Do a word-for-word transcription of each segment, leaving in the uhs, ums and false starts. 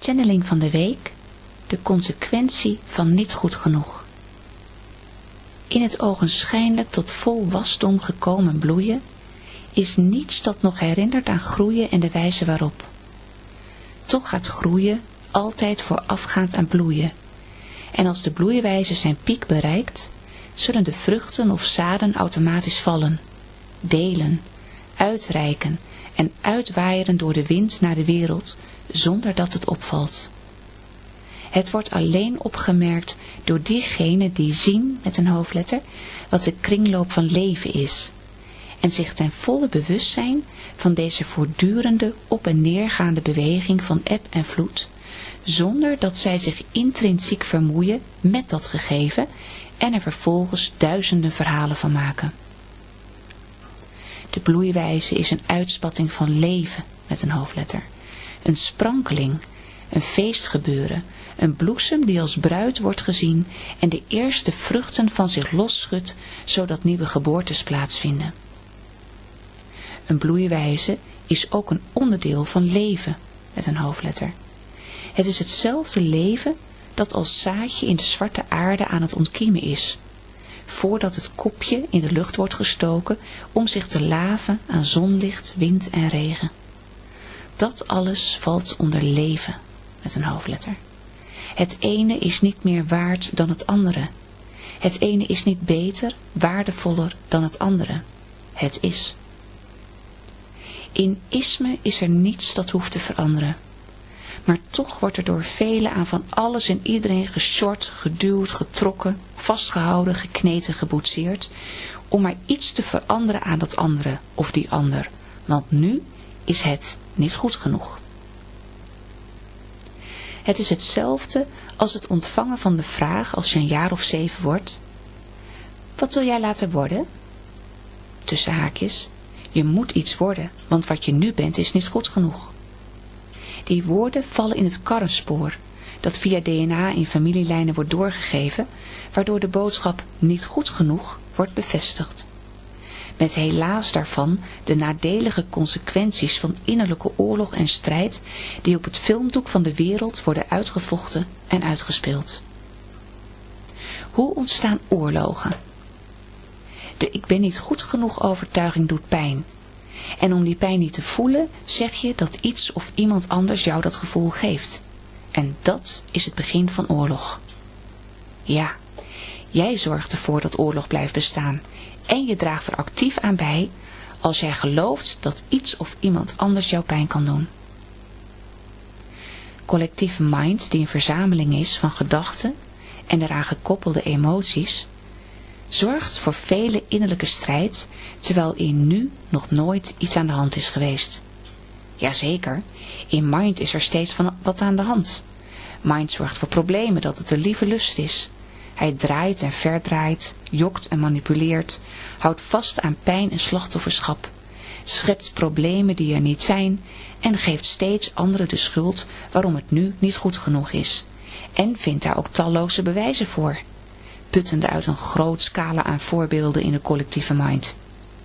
channeling van de week, de consequentie van niet goed genoeg. In het ogenschijnlijk tot vol wasdom gekomen bloeien, is niets dat nog herinnert aan groeien en de wijze waarop. Toch gaat groeien altijd voorafgaand aan bloeien. En als de bloeiwijze zijn piek bereikt, zullen de vruchten of zaden automatisch vallen, delen, uitreiken en uitwaaieren door de wind naar de wereld, zonder dat het opvalt. Het wordt alleen opgemerkt door diegenen die zien, met een hoofdletter, wat de kringloop van leven is, en zich ten volle bewust zijn van deze voortdurende op- en neergaande beweging van eb en vloed, zonder dat zij zich intrinsiek vermoeien met dat gegeven en er vervolgens duizenden verhalen van maken. De bloeiwijze is een uitspatting van leven, met een hoofdletter, een sprankeling, een feestgebeuren, een bloesem die als bruid wordt gezien en de eerste vruchten van zich losschudt, zodat nieuwe geboortes plaatsvinden. Een bloeiwijze is ook een onderdeel van leven, met een hoofdletter. Het is hetzelfde leven dat als zaadje in de zwarte aarde aan het ontkiemen is, voordat het kopje in de lucht wordt gestoken om zich te laven aan zonlicht, wind en regen. Dat alles valt onder leven, met een hoofdletter. Het ene is niet meer waard dan het andere. Het ene is niet beter, waardevoller dan het andere. Het is. In isme is er niets dat hoeft te veranderen. Maar toch wordt er door velen aan van alles en iedereen gesjord, geduwd, getrokken, vastgehouden, gekneten, geboetseerd, om maar iets te veranderen aan dat andere of die ander, want nu is het niet goed genoeg. Het is hetzelfde als het ontvangen van de vraag als je een jaar of zeven wordt: wat wil jij later worden? Tussen haakjes, je moet iets worden, want wat je nu bent is niet goed genoeg. Die woorden vallen in het karrenspoor, dat via D N A in familielijnen wordt doorgegeven, waardoor de boodschap niet goed genoeg wordt bevestigd. Met helaas daarvan de nadelige consequenties van innerlijke oorlog en strijd die op het filmdoek van de wereld worden uitgevochten en uitgespeeld. Hoe ontstaan oorlogen? De ik ben niet goed genoeg overtuiging doet pijn. En om die pijn niet te voelen, zeg je dat iets of iemand anders jou dat gevoel geeft. En dat is het begin van oorlog. Ja, jij zorgt ervoor dat oorlog blijft bestaan. En je draagt er actief aan bij als jij gelooft dat iets of iemand anders jou pijn kan doen. Collectieve mind, die een verzameling is van gedachten en eraan gekoppelde emoties, zorgt voor vele innerlijke strijd, terwijl in nu nog nooit iets aan de hand is geweest. Jazeker, in mind is er steeds van wat aan de hand. Mind zorgt voor problemen dat het de lieve lust is. Hij draait en verdraait, jokt en manipuleert, houdt vast aan pijn en slachtofferschap, schept problemen die er niet zijn en geeft steeds anderen de schuld waarom het nu niet goed genoeg is. En vindt daar ook talloze bewijzen voor, puttende uit een groot scala aan voorbeelden in de collectieve mind.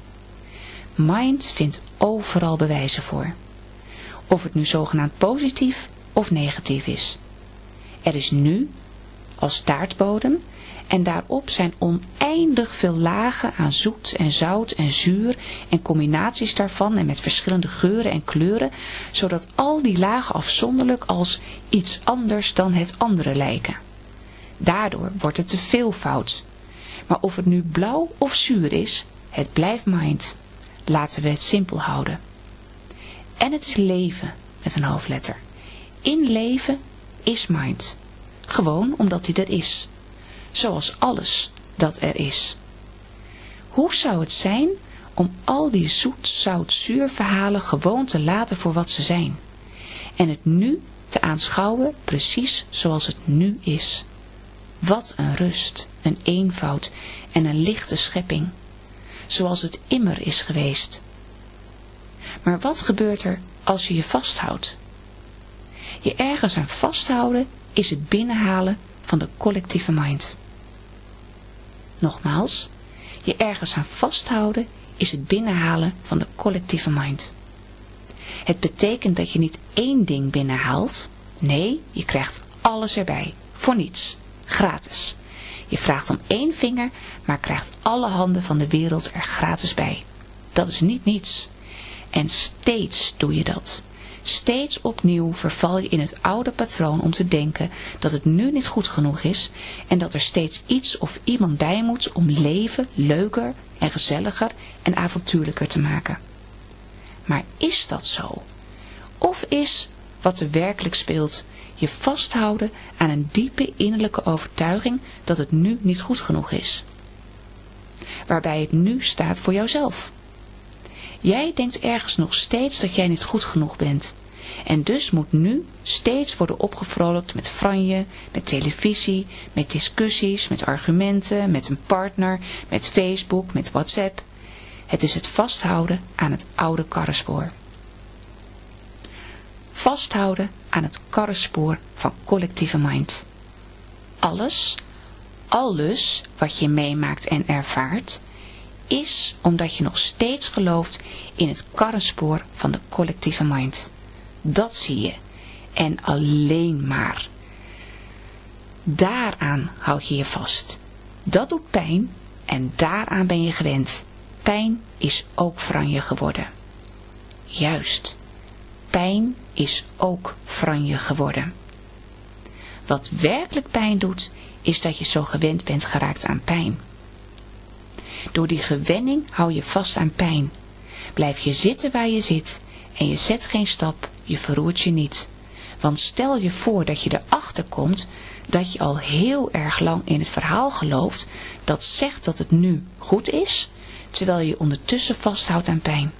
Mind vindt overal bewijzen voor, of het nu zogenaamd positief of negatief is. Er is nu als taartbodem en daarop zijn oneindig veel lagen aan zoet en zout en zuur en combinaties daarvan en met verschillende geuren en kleuren, zodat al die lagen afzonderlijk als iets anders dan het andere lijken. Daardoor wordt het te veelvoud. Maar of het nu blauw of zuur is, het blijft mind. Laten we het simpel houden. En het is leven, met een hoofdletter. In leven is mind. Gewoon omdat hij er is. Zoals alles dat er is. Hoe zou het zijn om al die zoet, zout, zuur verhalen gewoon te laten voor wat ze zijn? En het nu te aanschouwen precies zoals het nu is. Wat een rust, een eenvoud en een lichte schepping. Zoals het immer is geweest. Maar wat gebeurt er als je je vasthoudt? Je ergens aan vasthouden is het binnenhalen van de collectieve mind. Nogmaals, je ergens aan vasthouden is het binnenhalen van de collectieve mind. Het betekent dat je niet één ding binnenhaalt, Nee, je krijgt alles erbij. Voor niets. Gratis. Je vraagt om één vinger, maar krijgt alle handen van de wereld er gratis bij. Dat is niet niets. En steeds doe je dat. Steeds opnieuw verval je in het oude patroon om te denken dat het nu niet goed genoeg is en dat er steeds iets of iemand bij moet om leven leuker en gezelliger en avontuurlijker te maken. Maar is dat zo? Of is wat er werkelijk speelt je vasthouden aan een diepe innerlijke overtuiging dat het nu niet goed genoeg is? Waarbij het nu staat voor jouzelf. Jij denkt ergens nog steeds dat jij niet goed genoeg bent. En dus moet nu steeds worden opgevrolijkt met franje, met televisie, met discussies, met argumenten, met een partner, met Facebook, met WhatsApp. Het is het vasthouden aan het oude karrenspoor. Vasthouden aan het karrenspoor van collectieve mind. Alles, alles wat je meemaakt en ervaart, is omdat je nog steeds gelooft in het karrenspoor van de collectieve mind. Dat zie je. En alleen maar. Daaraan houd je je vast. Dat doet pijn en daaraan ben je gewend. Pijn is ook franje geworden. Juist. Pijn is ook franje geworden. Wat werkelijk pijn doet, is dat je zo gewend bent geraakt aan pijn. Door die gewenning hou je vast aan pijn. Blijf je zitten waar je zit en je zet geen stap, je verroert je niet. Want stel je voor dat je erachter komt dat je al heel erg lang in het verhaal gelooft dat zegt dat het nu goed is, terwijl je ondertussen vasthoudt aan pijn.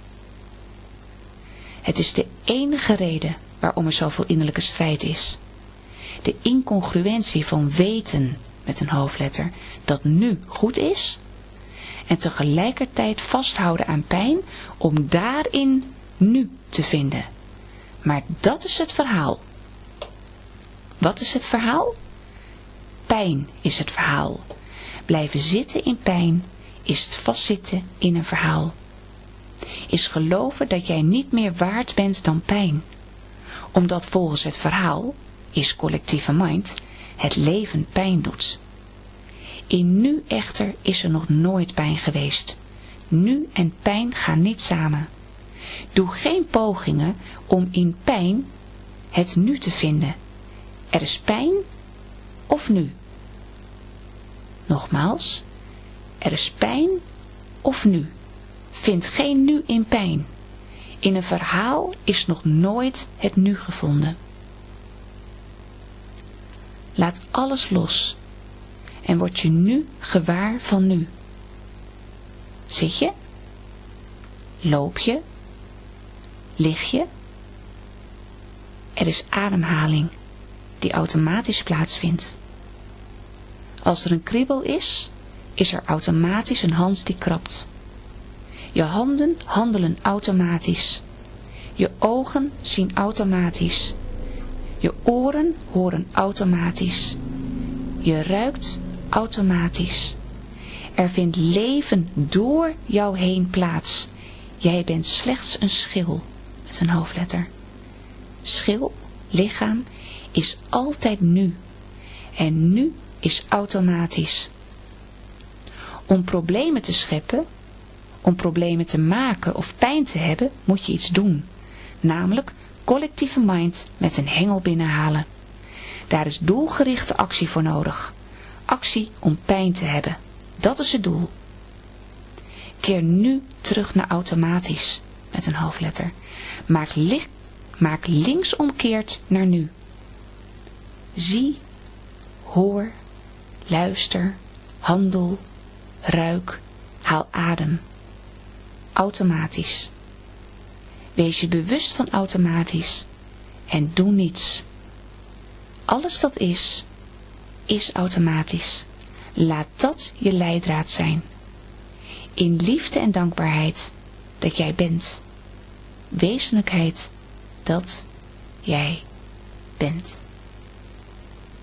Het is de enige reden waarom er zoveel innerlijke strijd is. De incongruentie van weten met een hoofdletter dat nu goed is en tegelijkertijd vasthouden aan pijn om daarin nu te vinden. Maar dat is het verhaal. Wat is het verhaal? Pijn is het verhaal. Blijven zitten in pijn is het vastzitten in een verhaal. Is geloven dat jij niet meer waard bent dan pijn. Omdat volgens het verhaal, is collectieve mind, het leven pijn doet. In nu echter is er nog nooit pijn geweest. Nu en pijn gaan niet samen. Doe geen pogingen om in pijn het nu te vinden. Er is pijn of nu. Nogmaals, er is pijn of nu. Vind geen nu in pijn. In een verhaal is nog nooit het nu gevonden. Laat alles los en word je nu gewaar van nu. Zit je? Loop je? Lig je? Er is ademhaling die automatisch plaatsvindt. Als er een kriebel is, is er automatisch een hand die krabt. Je handen handelen automatisch. Je ogen zien automatisch. Je oren horen automatisch. Je ruikt automatisch. Er vindt leven door jou heen plaats. Jij bent slechts een schil met een hoofdletter. Schil, lichaam, is altijd nu. En nu is automatisch. Om problemen te scheppen, om problemen te maken of pijn te hebben, moet je iets doen. Namelijk collectieve mind met een hengel binnenhalen. Daar is doelgerichte actie voor nodig. Actie om pijn te hebben. Dat is het doel. Keer nu terug naar automatisch met een hoofdletter. Maak, li- maak linksomkeert naar nu. Zie, hoor, luister, handel, ruik, haal adem. Automatisch. Wees je bewust van automatisch en doe niets. Alles dat is, is automatisch. Laat dat je leidraad zijn. In liefde en dankbaarheid dat jij bent. Wezenlijkheid dat jij bent.